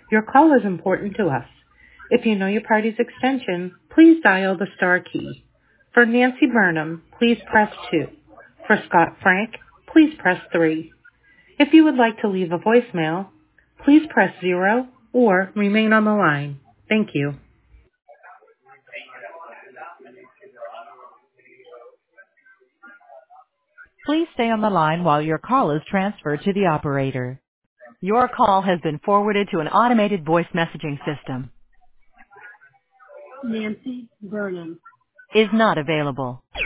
Your call is important to us. If you know your party's extension, please dial the star key. For Nancy Burnham, please press 2. For Scott Frank, please press 3. If you would like to leave a voicemail, please press 0 or remain on the line. Thank you. Please stay on the line while your call is transferred to the operator. Your call has been forwarded to an automated voice messaging system. Nancy Burnham Is not available.